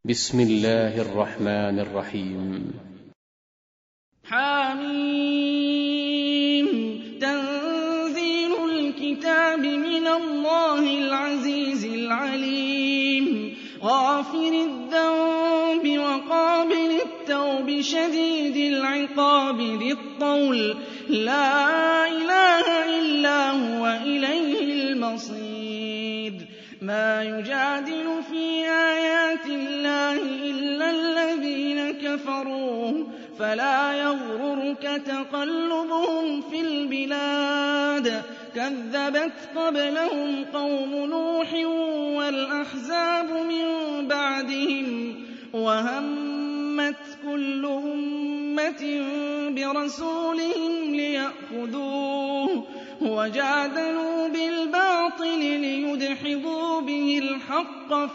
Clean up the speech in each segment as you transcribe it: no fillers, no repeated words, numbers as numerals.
بسم الله الرحمن الرحيم. حميم. تنزيل الكتاب من الله العزيز العليم. غافر الذنب وقابل التوب شديد العقاب ذي الطول لا إله إلا هو إليه المصير. ما يجادل في آيات الله إلا الذين كفروا فلا يغررك تقلبهم في البلاد. كذبت قبلهم قوم نوح والأحزاب من بعدهم وهمت كل أمة برسولهم ليأخذوه وجادلوا بالباطل ليدحضوا به الحق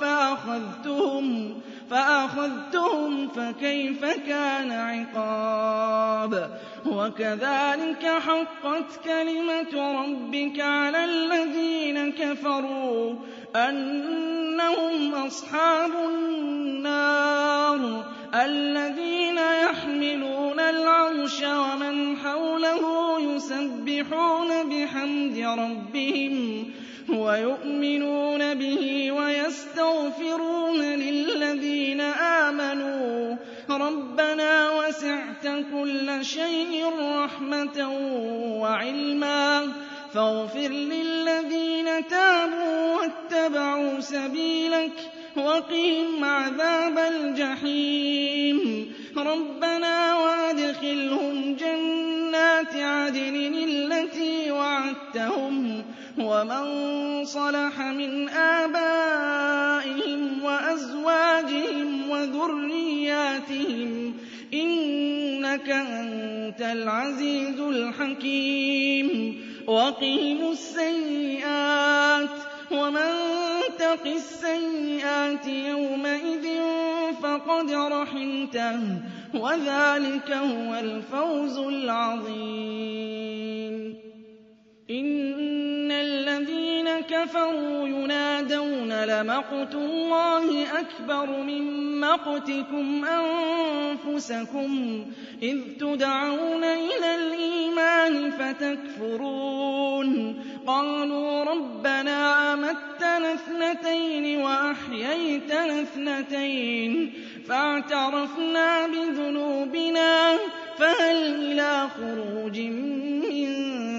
فأخذتهم فكيف كان عقاب. وكذلك حقت كلمة ربك على الذين كفروا أنهم أصحاب النار الذين يحملون العرش ومن حوله يسبحون بحمد ربهم ويؤمنون به ويستغفرون للذين آمنوا ربنا وسعت كل شيء رحمة وعلما فاغفر للذين تابوا واتبعوا سبيلك وقهم عذاب الجحيم. ربنا وادخلهم جنات عدن التي وعدتهم ومن صلح من آبائهم وأزواجهم وذرياتهم إنك أنت العزيز الحكيم. وقهم السيئات ومن تق السيئات يومئذ فقد رحمته وذلك هو الفوز العظيم. إن الذين كفروا ينادون لمقت الله أكبر من مقتكم أنفسكم إذ تدعون إلى الإيمان فتكفرون. قالوا ربنا أمتنا اثنتين وأحييتنا اثنتين فاعترفنا بذنوبنا فهل إلى خروج من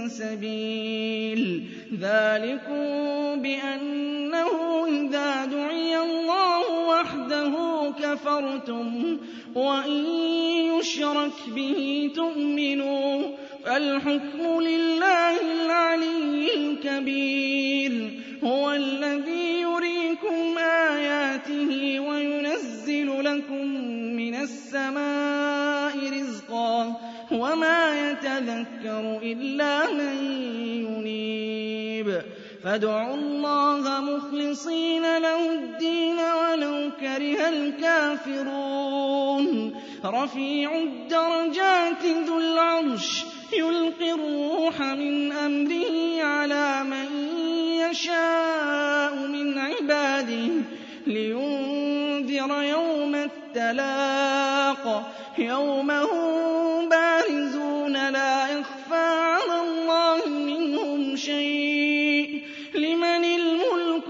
سبيل. ذلكم بأنه إذا دعي الله وحده كفرتم وإن يشرك به تؤمنوا فالحكم لله العلي الكبير. هو الذي يريكم آياته وينزل لكم من السماء رزقا وما يتذكر إلا من ينيب. فادعوا الله مخلصين له الدين ولو كره الكافرون. رفيع الدرجات ذو العرش يلقي الروح من أمره على من يشاء من عباده لينذر يوم التلاق يوم هم بارزون لا يخفى على الله منهم شيء. لمن الملك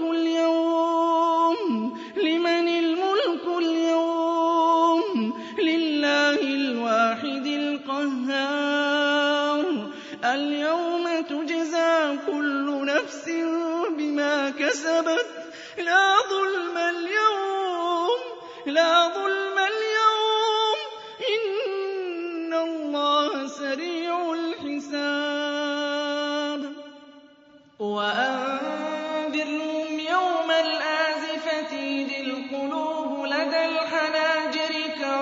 اليوم لله الواحد القهار. اليوم تجزى كل نفس بما كسبت لا ظلم اليوم إن الله سريع الحساب. وأنذرهم يوم الآزفة إذ القلوب لدى الحناجر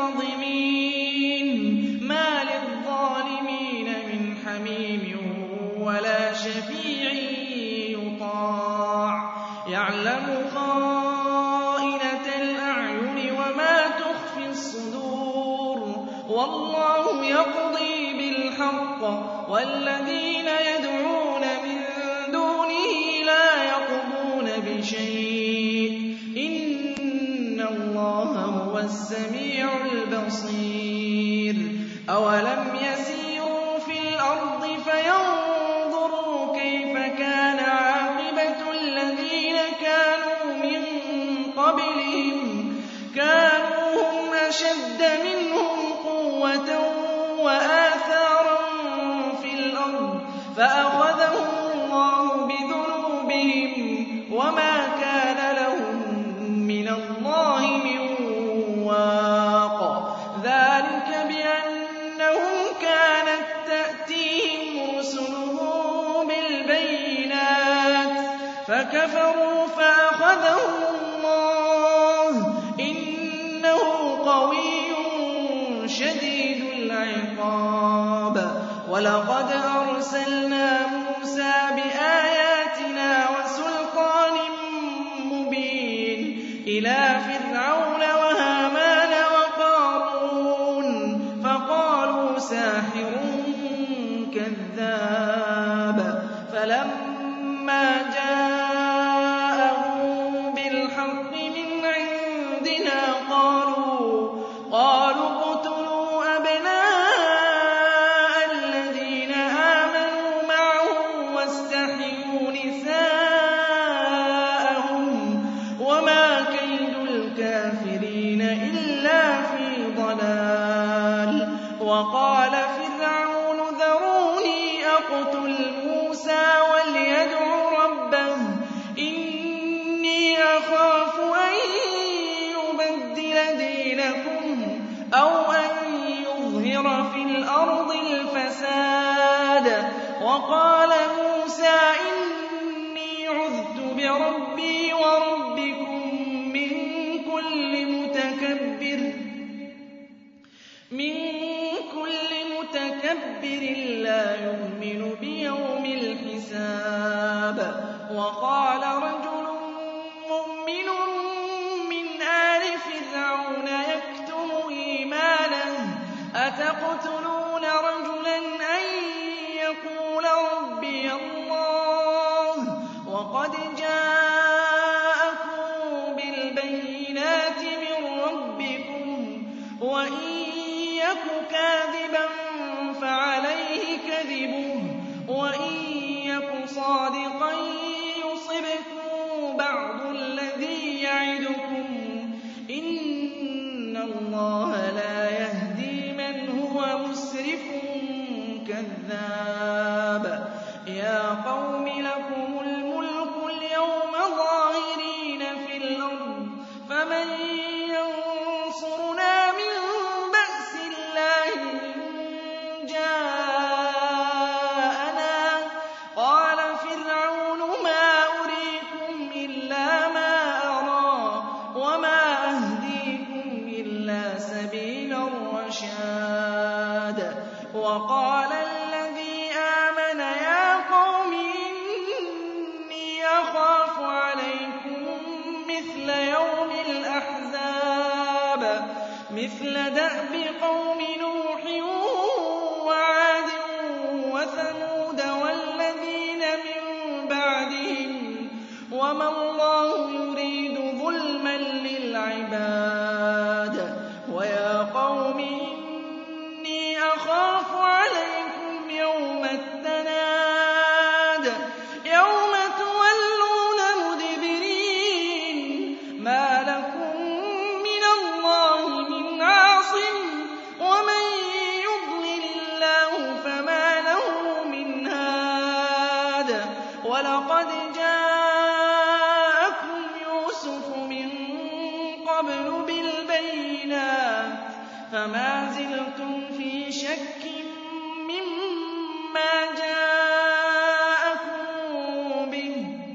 كاظمين ما للظالمين من حميم ولا شفيع يطاع. يعلم خائنة الأعين وما تخفي الصدور والله يقضي بالحق والذين يدعون من دونه لا يقضون بشيء إن اللَّهَ هُوَ السَّمِيعُ الْبَصِيرُ أَوَلَمْ يَسِيرُوا فِي الْأَرْضِ فَيَنظُرُوا كَيْفَ كَانَ عَاقِبَةُ الَّذِينَ كَانُوا مِن قَبْلِهِمْ كَانُوا هُمْ أَشَدَّ مِنْهُمْ قُوَّةً وَآثَارًا فِي الْأَرْضِ فَأَخَذَهُمُ اللَّهُ بِذُنُوبِهِمْ وَمَا كَانَ لَهُم مِّنَ اللَّهِ مِن وَاقٍ ذَٰلِكَ بِأَنَّهُمْ كَانَت تَّأْتِيهِمْ رُسُلُهُم بِالْبَيِّنَاتِ فَكَفَرُوا فَأَخَذَهُمُ اللَّهُ ۚ إِنَّهُ قَوِيٌّ شَدِيدُ الْعِقَابِ وَلَقَدْ أَرْسَلْنَا مُوسَىٰ بِآيَاتِنَا وَسُلْطَانٍ مُّبِينٍ إِلَىٰ فِرْعَوْنَ وَهَامَانَ وَقَارُونَ فَقَالُوا سَاحِرٌ كَذَّابٌ فَلَمَّا جَاءَهُم بِالْحَقِّ مِنْ عِندِنَا قَالُوا اقْتُلُوا أَبْنَاءَ الَّذِينَ آمَنُوا مَعَهُ وَاسْتَحْيُوا نِسَاءَهُمْ وَمَا كَيْدُ الْكَافِرِينَ إِلَّا فِي ضَلَالٍ وَقَالَ فِرْعَوْنُ ذَرُونِي أَقْتُلْ مُوسَىٰ وَلْيَدْعُ رَبَّهُ إِنِّي أَخَافُ أَن يُبَدِّلَ دِينَكُمْ أَوْ أَن يُظْهِرَ فِي الْأَرْضِ الْفَسَادَ وَقَالَ مُوسَىٰ إِنِّي عُذْتُ بِرَبِّي وَرَبِّكُم مِّن كُلِّ مُتَكَبِّرٍ لَّا يُؤْمِنُ بِيَوْمِ الْحِسَابِ وَقَالَ رَجُلٌ مُّؤْمِنٌ مِّنْ آلِ فِرْعَوْنَ يَكْتُمُ إِيمَانَهُ أَتَقْتُلُونَ رَجُلًا أَن يَقُولَ رَبِّيَ اللَّهُ وَقَدْ جَاءَكُم بِالْبَيِّنَاتِ مِن رَّبِّكُمْ وَإِن يَكُ كَاذِبًا فَعَلَيْهِ كَذِبُهُ وَإِن يَكُ صَادِقًا يُصِبْكُم بَعْضُ الَّذِي يَعِدُكُمْ ۖ إِنَّ اللَّهَ لَا يَهْدِي مَنْ هُوَ مُسْرِفٌ كَذَّابٌ يَا قَوْمِ لَكُمُ الْمُلْكُ الْيَوْمَ ظَاهِرِينَ فِي الْأَرْضِ فَمَن يَنصُرُنَا مِن بَأْسِ اللَّهِ إِن جَاءَنَا قَالَ فِرْعَوْنُ مَا أُرِيكُمْ إِلَّا مَا أَرَىٰ وَمَا أَهْدِيكُمْ إِلَّا سَبِيلَ الرَّشَادِ وَقَالَ الَّذِي آمَنَ يَا قَوْمِ إِنِّي أَخَافُ عَلَيْكُم مِّثْلَ يَوْمِ الْأَحْزَابِ مِثْلَ دَأْبِ قَوْمِ نُوحٍ وَعَادٍ وَثَمُودَ وَالَّذِينَ مِن بَعْدِهِمْ وَمَا اللَّهُ يُرِيدُ ظُلْمًا لِّلْعِبَادِ وَيَا قَوْمِ إِنِّي أَخَافُ عَلَيْكُمْ يَوْمَ التَّنَادِ يَوْمَ تُوَلُّونَ مُدْبِرِينَ مَا لَكُم مِّنَ اللَّهِ مِنْ عَاصِمٍ وَمَن يُضْلِلِ اللَّهُ فَمَا لَهُ مِنْ هَادٍ وَلَقَدْ جَاءَكُمْ يُوسُفُ مِن قَبْلُ بِالْبَيِّنَاتِ فَمَا زِلْتُمْ فِي شَكٍّ مِّمَّا جَاءَكُم بِهِ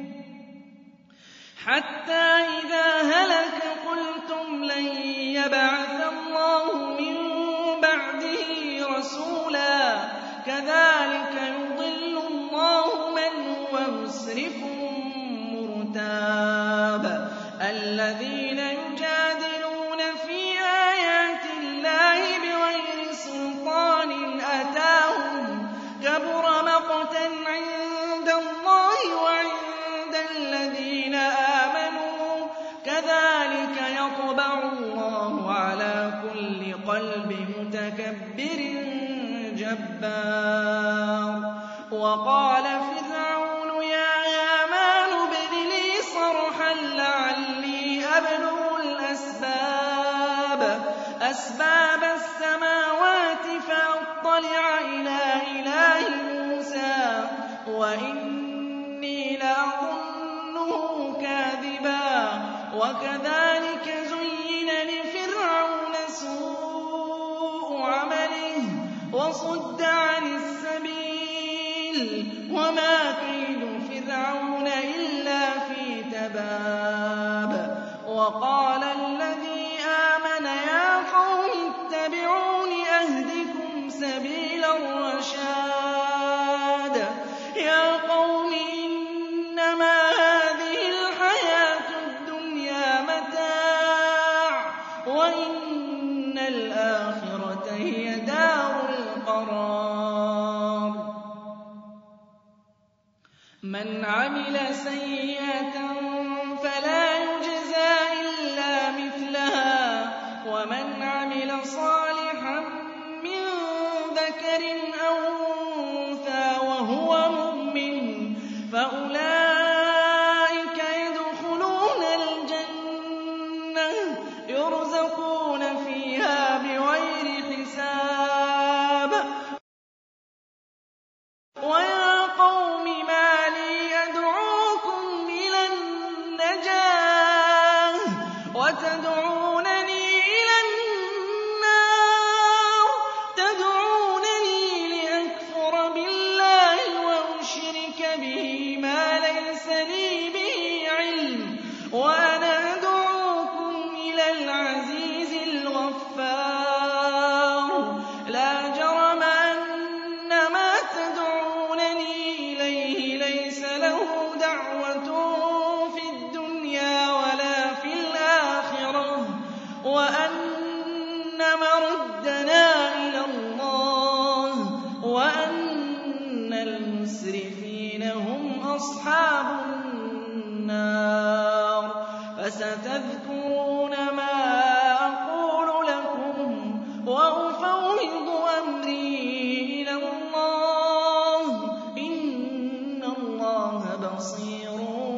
حَتَّىٰ إِذَا هَلَكَ قُلْتُمْ لَن يَبْعَثَ اللَّهُ مِن بَعْدِهِ رَسُولًا كَذَٰلِكَ يُضِلُّ اللَّهُ مَنْ هُوَ مُسْرِفٌ مُّرْتَابٌ الَّذِينَ يُجَادِلُونَ فِي آيَاتِ اللَّهِ بِغَيْرِ سُلْطَانٍ أَتَاهُمْ كَبُرَ مَقْتًا عِندَ اللَّهِ وَعِندَ الَّذِينَ آمَنُوا كَذَٰلِكَ يَطْبَعُ قلب متكبر جبار. وقال فرعون يا هامان ابن لي صرحا لعلي أبلغ أسباب السماوات فأطلع إلى إله موسى وإني لأظنه كاذبا. وكذلك زين لفرعون سوء عمله وصد عن السبيل وما كيد فرعون إلا في تباب. وقال الذي آمن يا قوم اتبعون أهدكم سبيل الرشاد. يا قوم إنما هذه الحياة الدنيا متاع وإن الآخرة هي دار القرار. من عمل سيئة فلا يجزى إلا مثلها ومن عمل صالحا من ذكر أو أنثى وهو مؤمن فأولئك يدخلون الجنة يرزقون فيها بغير حساب. ويا قوم ما لي أدعوكم إلى النجاة وتدعونني إلى النار. تدعونني لأكفر بالله وأشرك به ما ليس لي به علم وأنا أدعوكم إلى العزيز الغفار. لا جرم أن ما تدعونني إليه ليس له دعوة في الدنيا ولا في الآخرة وأن مردنا إلى الله وأن المسرفين هم أصحاب النار. فستذكرون ما أقول لكم وأفوض أمري إلى الله إن الله بصير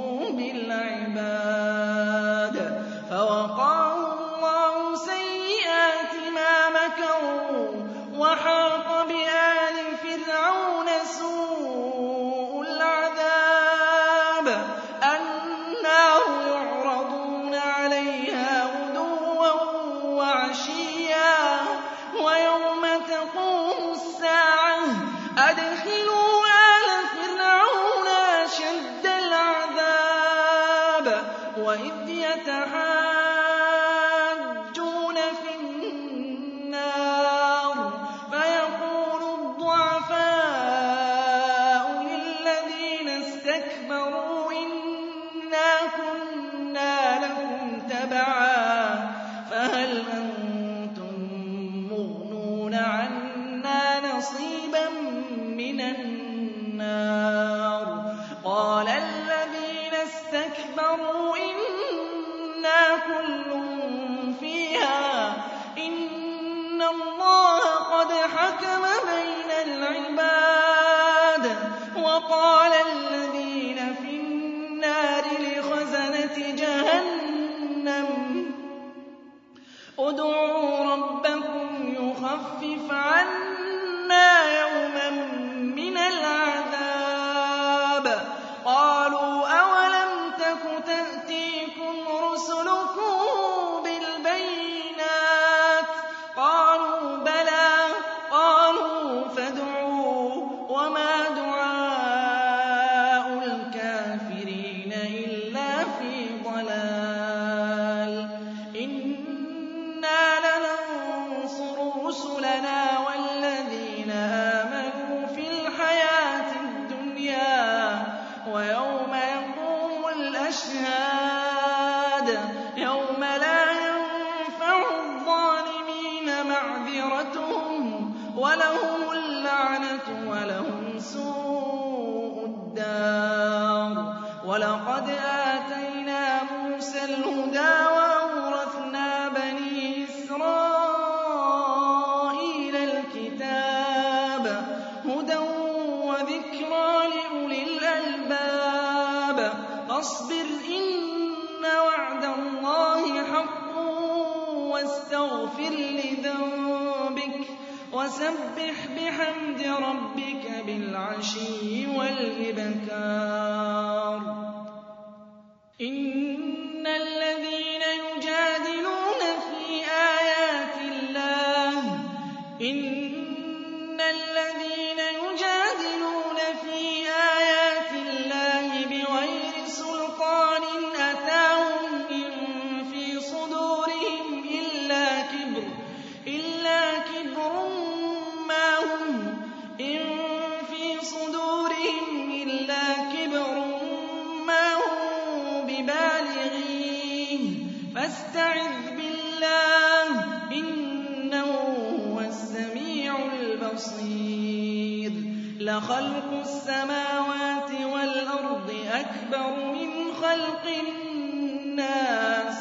بالعباد. فوقاه الله سيئات ما مكروا وحاق بآل فرعون سوء العذاب. النار يعرضون عليها غدوا وعشيا ويوم تقوم الساعة أدخلوا آل فرعون أشد العذاب. وإذ يتحاجون في النار فيقول الضعفاء للذين استكبروا إنا كنا لكم تبعا فهل أنتم مغنون عنا نصيبا من النار. قال الذين استكبروا إنا كل فيها إن الله قد حكم بين العباد. وقال الذين في النار لخزنة جهنم ادعوا ربكم يخفف عنا يوما من العذاب. قالوا أولم تك تأتيكم رسلكم بالبينات قالوا بلى. قالوا فادعوا وما دعاء الكافرين إلا في ضلال. إنا لننصر رسلنا والذين آمنوا في الحياة الدنيا ويوم يقوم الأشهاد يوم لا ينفع الظالمين معذرتهم ولهم اللعنة ولهم سوء الدار. ولقد آتينا موسى الهدى وأورثنا بني إسرائيل فاصبر إن وعد الله حق واستغفر لذنبك وسبح بحمد ربك بالعشي والإبكار إن الذين يجادلون في آيات الله بغير سلطان أتاهم إن في صدورهم إلا كبر ما هم ببالغيه فاستعذ بالله إنه هو السميع البصير لخلق السماوات والأرض أكبر من خلق الناس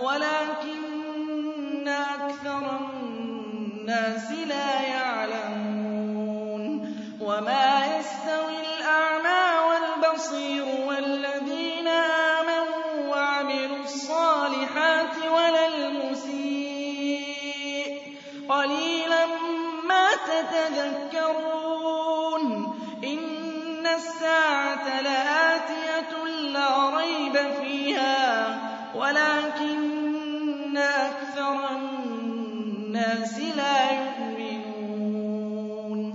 ولكن أكثر الناس لا يعلمون وما يستوي الأعمى والبصير والذين آمنوا وعملوا الصالحات ولا المسيء قليلا ما تتذكرون إن الساعة لآتية لا ريب فيها ولكن أكثر الناس لا يؤمنون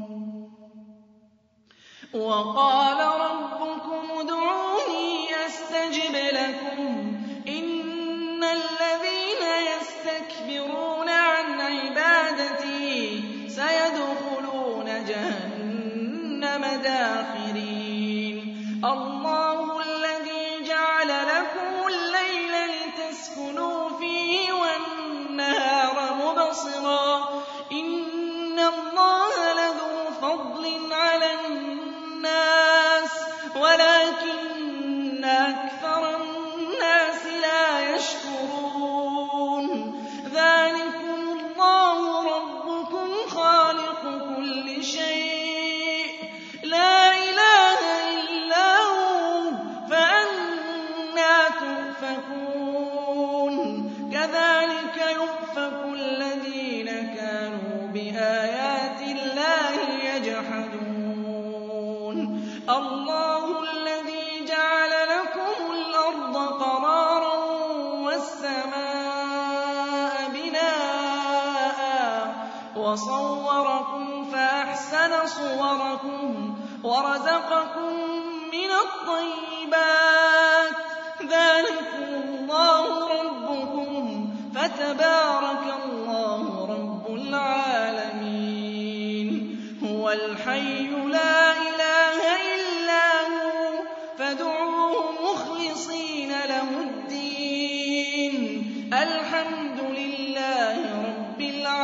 وقال ربكم ادعوني أستجب لكم إن الذين يستكبرون عن عبادتي سيدخلون جهنم داخرين الله الذي جعل لكم الليل لتسكنوا فيه والنهار مبصرا إن الله لذو فضل على الناس ولكن أكثر الناس لا يشكرون ذلكم الله ربكم خالق كل شيء لا إله إلا هو فأنى تؤفكون كذلك يؤفك الذين كانوا بآيات الله يجحدون الله الذي جعل لكم الأرض قرارا والسماء بناء وصوركم فأحسن صوركم ورزقكم من الطيبات ذلكم الله ربكم فتبارك الله رب العالمين هو الحي لا إله إلا هو فادعوه مخلصين له الدين الحمد لله رب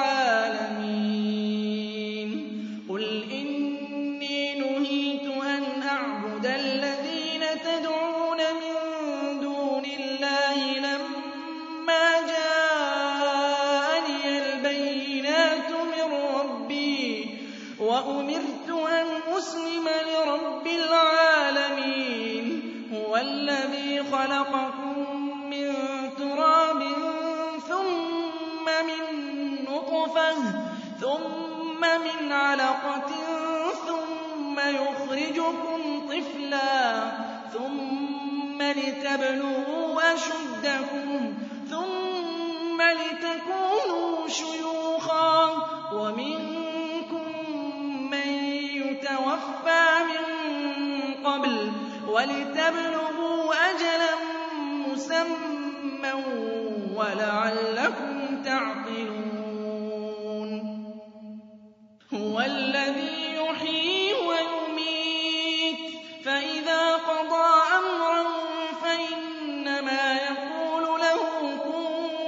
العالمين قل إني نهيت أن أعبد الذين تدعون من دون الله لما جاءني البينات من ربي وأمرت أن أسلم لرب العالمين هو الذي خلقكم من تراب ثم من نطفة ثم من علقة ثم يخرجكم طفلا ثم لتبلغوا أشدكم ثم لتكونوا شيوخا ومنكم من يتوفى من قبل ولتبلغوا أجلا مسمى ولعلكم تعقلون هو الذي يحيي ويميت فإذا قضى أمرا فإنما يقول له كن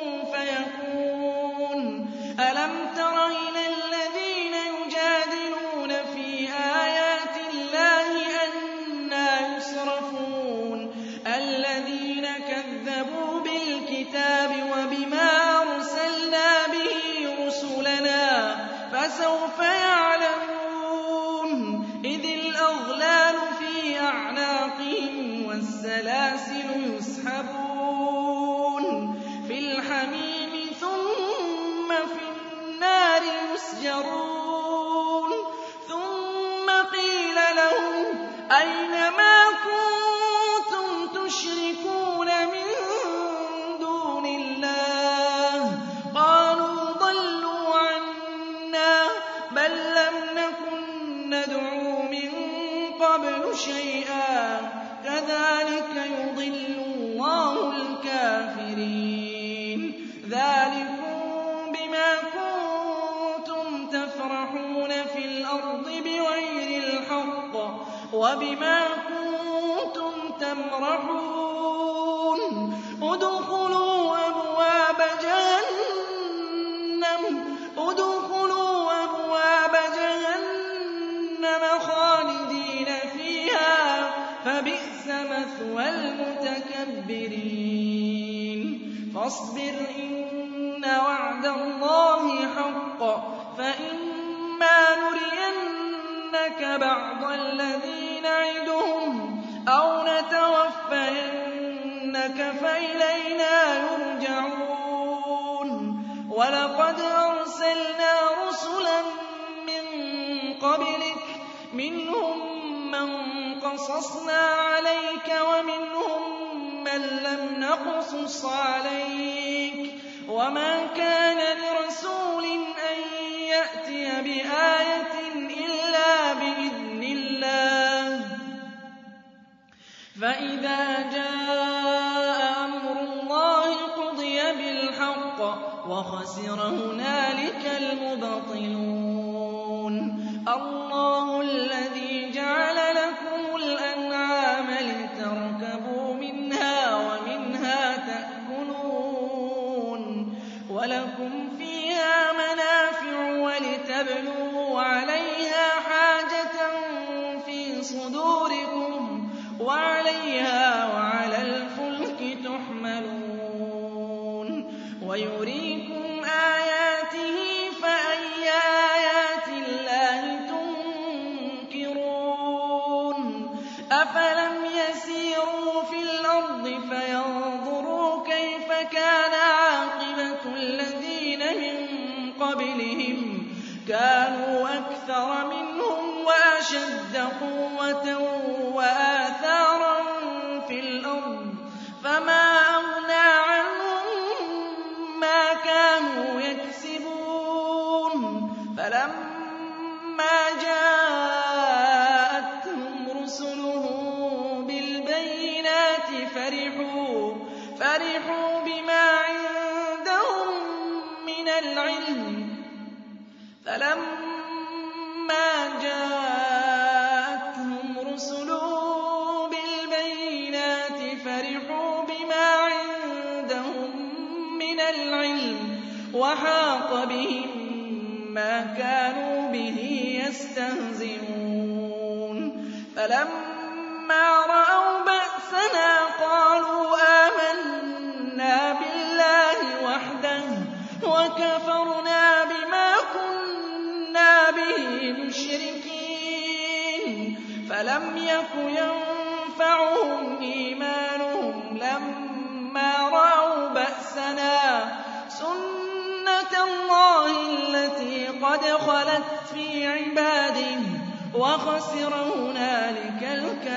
فيكون ألم تر إلى الذين يجادلون في آيات الله أنى يصرفون الذين كذبوا بالكتاب وبما أرسلنا به رسلنا فسوف يعلمون يُسْجَرُونَ ثُمَّ قِيلَ لَهُمْ أَيْنَ مَا كُنتُمْ تُشْرِكُونَ مِن دُونِ اللَّهِ قَالُوا ضَلُّوا عَنَّا بَل لَّمْ نَكُن نَّدْعُو مِن قَبْلُ شَيْئًا كَذَٰلِكَ يُضِلُّ اللَّهُ الْكَافِرِينَ ذَٰلِكُم بِمَا كُنتُمْ تَفْرَحُونَ فِي الْأَرْضِ بِغَيْرِ الْحَقِّ وَبِمَا كُنتُمْ تَمْرَحُونَ ادْخُلُوا أَبْوَابَ جَهَنَّمَ خَالِدِينَ فِيهَا فَبِئْسَ مَثْوَى الْمُتَكَبِّرِينَ فَاصْبِرْ إِنَّ وَعْدَ اللَّهِ حَقٌّ فَإِمَّا نُرِيَنَّكَ بَعْضَ الَّذِي نَعِدُهُمْ أَوْ نَتَوَفَّيَنَّكَ فَإِلَيْنَا يُرْجَعُونَ وَلَقَدْ أَرْسَلْنَا رُسُلًا مِّن قَبْلِكَ مِنْهُم مَّن قَصَصْنَا عَلَيْكَ وَمِنْهُم مَّن لَّمْ نَقْصُصْ عَلَيْكَ وَمَا كَانَ لِرَسُولٍ أَن يَأْتِيَ بِآيَةٍ إِلَّا بِإِذْنِ اللَّهِ فَإِذَا جَاءَ أَمْرُ اللَّهِ قُضِيَ بِالْحَقِّ وَخَسِرَ هُنَالِكَ الْمُبْطِلُونَ اللَّهُ الَّذِي جَعَلَ لَكُمُ الْأَنْعَامَ لِتَرْكَبُوا مِنْهَا وَمِنْهَا تَأْكُلُونَ وَلَكُمْ فِيهَا مَنَافِعُ وَلِتَبْلُغُوا عَلَيْهَا حَاجَةً فِي صُدُورِكُمْ وَعَلَيْهَا وَعَلَى الْفُلْكِ تُحْمَلُونَ وَيُرِيكُمْ آيَاتِهِ فَأَيَّ آيَاتِ اللَّهِ تُنكِرُونَ أَفَلَمْ يَسِيرُوا فِي الْأَرْضِ فَيَنظُرُوا كَيْفَ كَانَ عَاقِبَةُ الَّذِينَ مِن قَبْلِهِمْ كَانُوا أَكْثَرَ مِنْهُمْ وَأَشَدَّ قُوَّةً وَآثَارًا فِي الْأَرْضِ فَمَا أَغْنَىٰ عَنْهُم مَّا كَانُوا يَكْسِبُونَ فَلَمَّا جَاءَتْهُمْ رُسُلُهُم بِالْبَيِّنَاتِ فَرِحُوا بِمَا عِندَهُم مِّنَ الْعِلْمِ فَلَمَّا جَاءَتْهُمْ رُسُلُهُم بِالْبَيِّنَاتِ فَرِحُوا بِمَا عِندَهُم مِّنَ الْعِلْمِ وَحَاقَ بِهِم مَّا كَانُوا بِهِ يَسْتَهْزِئُونَ فَلَمَّا رَأَوْا بَأْسَنَا قَالُوا آمَنَّا بِاللَّهِ وَحْدَهُ وَكَفَرْنَا بِمَا كُنَّا بِهِ مُشْرِكِينَ فَلَمْ يَكُ يَنفَعُهُمْ إِيمَانُهُمْ لَمَّا رَأَوْا بَأْسَنَا سُنَّتَ اللَّهِ الَّتِي قَدْ خَلَتْ فِي عِبَادِهِ وَخَسِرَ هُنَالِكَ الْكَافِرُونَ